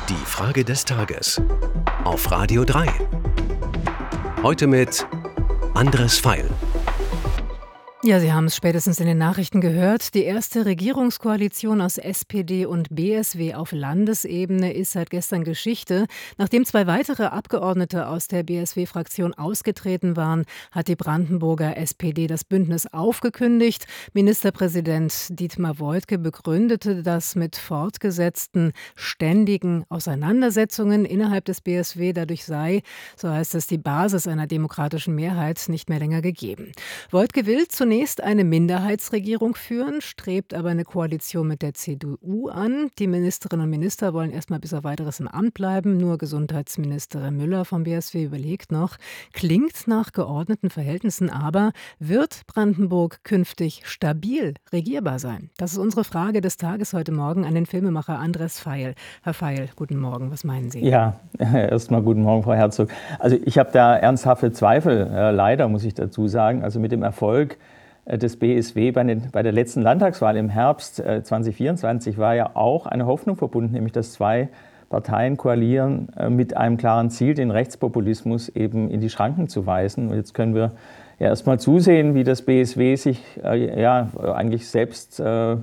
Die Frage des Tages auf Radio 3. Heute mit Andres Feil. Ja, Sie haben es spätestens in den Nachrichten gehört. Die erste Regierungskoalition aus SPD und BSW auf Landesebene ist seit gestern Geschichte. Nachdem 2 weitere Abgeordnete aus der BSW-Fraktion ausgetreten waren, hat die Brandenburger SPD das Bündnis aufgekündigt. Ministerpräsident Dietmar Woidke begründete das mit fortgesetzten ständigen Auseinandersetzungen innerhalb des BSW. Dadurch sei, so heißt es, die Basis einer demokratischen Mehrheit nicht mehr länger gegeben. Woidke will zunächst eine Minderheitsregierung führen, strebt aber eine Koalition mit der CDU an. Die Ministerinnen und Minister wollen erstmal bis auf Weiteres im Amt bleiben. Nur Gesundheitsministerin Müller vom BSW überlegt noch. Klingt nach geordneten Verhältnissen, aber wird Brandenburg künftig stabil regierbar sein? Das ist unsere Frage des Tages heute Morgen an den Filmemacher Andres Feil. Herr Feil, guten Morgen, was meinen Sie? Ja, erstmal guten Morgen, Frau Herzog. Also ich habe da ernsthafte Zweifel, leider muss ich dazu sagen. Also mit dem Erfolg des BSW bei der letzten Landtagswahl im Herbst 2024 war ja auch eine Hoffnung verbunden, nämlich dass 2 Parteien koalieren mit einem klaren Ziel, den Rechtspopulismus eben in die Schranken zu weisen. Und jetzt können wir ja erstmal zusehen, wie das BSW sich eigentlich selbst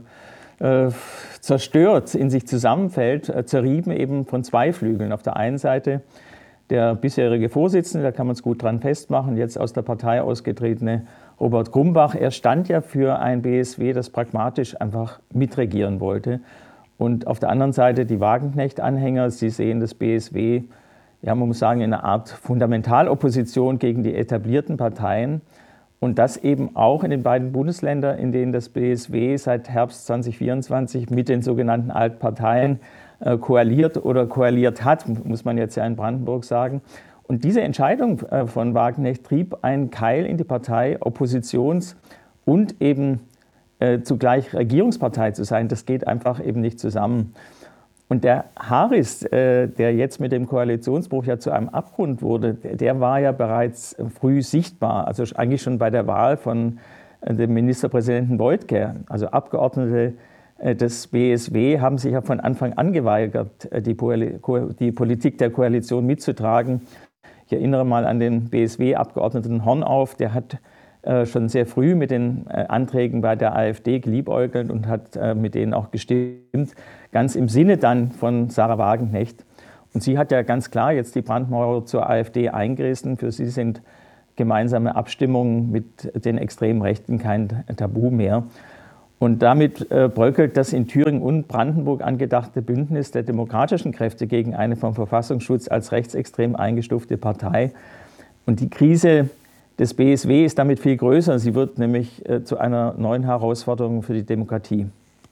zerstört, in sich zusammenfällt, zerrieben eben von 2 Flügeln. Auf der einen Seite der bisherige Vorsitzende, da kann man es gut dran festmachen, jetzt aus der Partei ausgetretene Robert Grumbach. Er stand ja für ein BSW, das pragmatisch einfach mitregieren wollte. Und auf der anderen Seite die Wagenknecht-Anhänger, sie sehen das BSW, ja, man muss sagen, in einer Art Fundamentalopposition gegen die etablierten Parteien. Und das eben auch in den beiden Bundesländern, in denen das BSW seit Herbst 2024 mit den sogenannten Altparteien koaliert oder koaliert hat, muss man jetzt ja in Brandenburg sagen. Und diese Entscheidung von Wagenknecht trieb einen Keil in die Partei, Oppositions- und eben zugleich Regierungspartei zu sein. Das geht einfach eben nicht zusammen. Und der Harris, der jetzt mit dem Koalitionsbruch ja zu einem Abgrund wurde, der war ja bereits früh sichtbar, also eigentlich schon bei der Wahl von dem Ministerpräsidenten Woidke. Also Abgeordnete des BSW haben sich ja von Anfang an geweigert, die Politik der Koalition mitzutragen. Ich erinnere mal an den BSW-Abgeordneten Hornauf, der hat schon sehr früh mit den Anträgen bei der AfD geliebäugelt und hat mit denen auch gestimmt, ganz im Sinne dann von Sahra Wagenknecht. Und sie hat ja ganz klar jetzt die Brandmauer zur AfD eingerissen. Für sie sind gemeinsame Abstimmungen mit den extremen Rechten kein Tabu mehr. Und damit bröckelt das in Thüringen und Brandenburg angedachte Bündnis der demokratischen Kräfte gegen eine vom Verfassungsschutz als rechtsextrem eingestufte Partei. Und die Krise des BSW ist damit viel größer. Sie wird nämlich zu einer neuen Herausforderung für die Demokratie.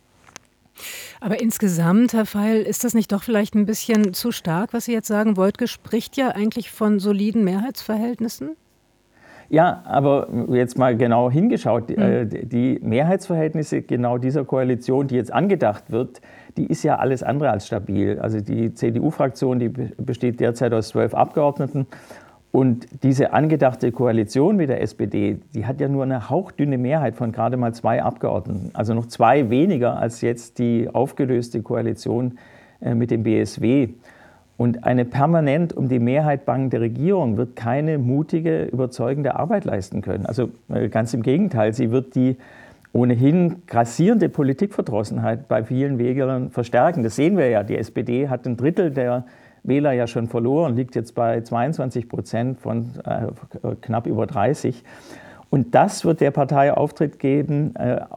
Aber insgesamt, Herr Feil, ist das nicht doch vielleicht ein bisschen zu stark, was Sie jetzt sagen? Woidke spricht ja eigentlich von soliden Mehrheitsverhältnissen. Ja, aber jetzt mal genau hingeschaut, die Mehrheitsverhältnisse genau dieser Koalition, die jetzt angedacht wird, die ist ja alles andere als stabil. Also die CDU-Fraktion, die besteht derzeit aus 12 Abgeordneten. Und diese angedachte Koalition mit der SPD, die hat ja nur eine hauchdünne Mehrheit von gerade mal 2 Abgeordneten. Also noch 2 weniger als jetzt die aufgelöste Koalition mit dem BSW. Und eine permanent um die Mehrheit bangende Regierung wird keine mutige, überzeugende Arbeit leisten können. Also ganz im Gegenteil, sie wird die ohnehin grassierende Politikverdrossenheit bei vielen Wählern verstärken. Das sehen wir ja. Die SPD hat 1/3 der Wähler ja schon verloren, liegt jetzt bei 22% von knapp über 30%. Und das wird der Partei Auftrieb geben,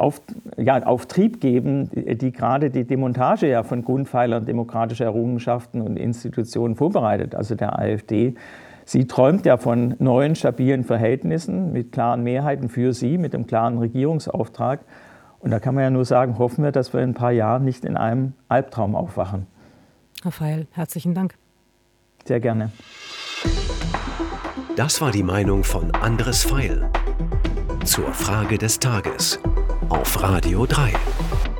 die gerade die Demontage ja von Grundpfeilern demokratischer Errungenschaften und Institutionen vorbereitet, also der AfD. Sie träumt ja von neuen, stabilen Verhältnissen mit klaren Mehrheiten für sie, mit einem klaren Regierungsauftrag. Und da kann man ja nur sagen, hoffen wir, dass wir in ein paar Jahren nicht in einem Albtraum aufwachen. Herr Feil, herzlichen Dank. Sehr gerne. Das war die Meinung von Andres Feil zur Frage des Tages auf Radio 3.